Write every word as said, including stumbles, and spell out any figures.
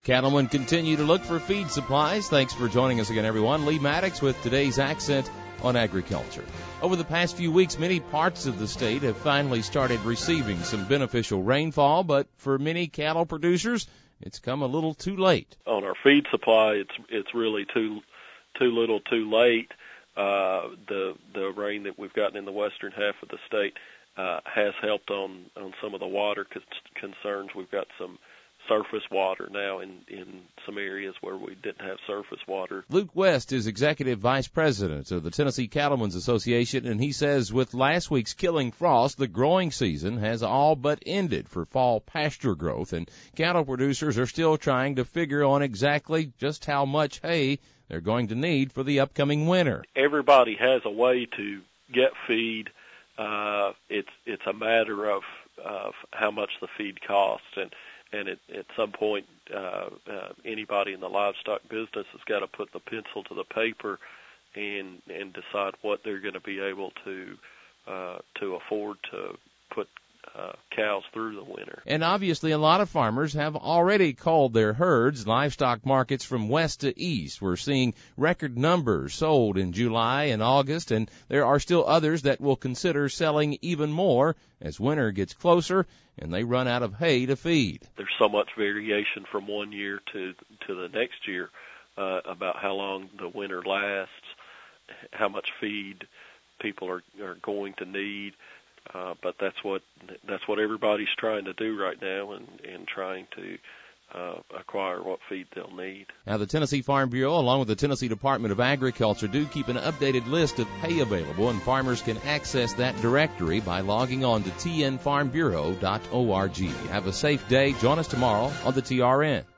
Cattlemen continue to look for feed supplies. Thanks for joining us again, everyone. Lee Maddox with today's Accent on Agriculture. Over the past few weeks, many parts of the state have finally started receiving some beneficial rainfall, but for many cattle producers, it's come a little too late. On our feed supply, it's it's really too too little, too late. Uh, the the rain that we've gotten in the western half of the state uh, has helped on, on some of the water concerns. We've got some surface water now in, in some areas where we didn't have surface water. Luke West is Executive Vice President of the Tennessee Cattlemen's Association, and he says with last week's killing frost, the growing season has all but ended for fall pasture growth, and cattle producers are still trying to figure on exactly just how much hay they're going to need for the upcoming winter. Everybody has a way to get feed. Uh, it's it's a matter of, of how much the feed costs, and And at, at some point, uh, uh, anybody in the livestock business has got to put the pencil to the paper and and decide what they're going to be able to uh, to afford to put uh, cows through the winter. And obviously, a lot of farmers have already culled their herds. Livestock markets from west to east, we're seeing record numbers sold in July and August, and there are still others that will consider selling even more as winter gets closer and they run out of hay to feed. There's so much variation from one year to to the next year uh, about how long the winter lasts, how much feed people are, are going to need. Uh, but that's what that's what everybody's trying to do right now, and, and trying to uh, acquire what feed they'll need. Now, the Tennessee Farm Bureau, along with the Tennessee Department of Agriculture, do keep an updated list of hay available, and farmers can access that directory by logging on to t n farm bureau dot org. Have a safe day. Join us tomorrow on the T R N.